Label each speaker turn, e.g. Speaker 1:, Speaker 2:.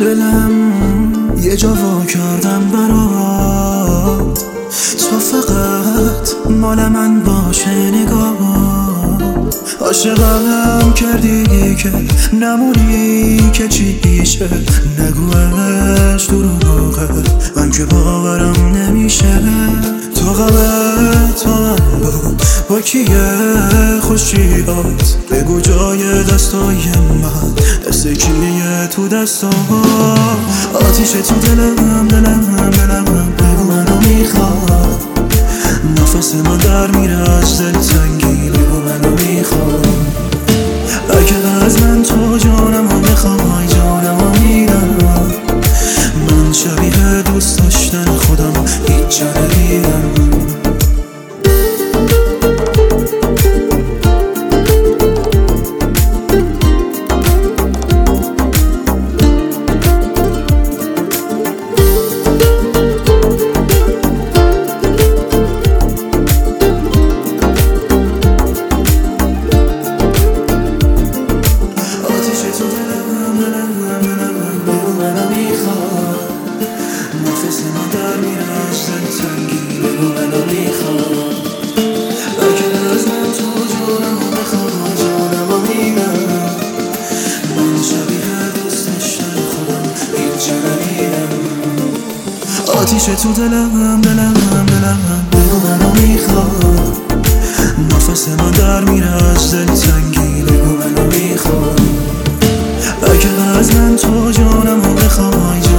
Speaker 1: دلم یه جا وا کردم برات، تو فقط مال من باشه نگاه. عاشقم کردی که نمونی که چی پیشه، نگوش دروغه من که باورم نمیشه. تو غمت با من بود با کیه خوشیات، بگو جای دستای من دست کیه تو دستا. آتیش تو دلم بگو منو میخواد، نفس من در میره از دل تنگی، بگو منو میخواد. اگه از من تو جانمو میخوای جانمو میدم، من شبیه دوست داشتن خودم هیچ جا نمیرم. نفس من در میره از دل تنگی، بگو منو میخواد. اگه از من تو جانمو میخوای جانمو میدم، من شبیه دوست داشتن خودم هیچ جا نمیرم. آتیش تو دلم بگو منو میخواد، نفس من در میره از دل تنگی، بگو منو میخواد. اگه از من تو جانمو میخوای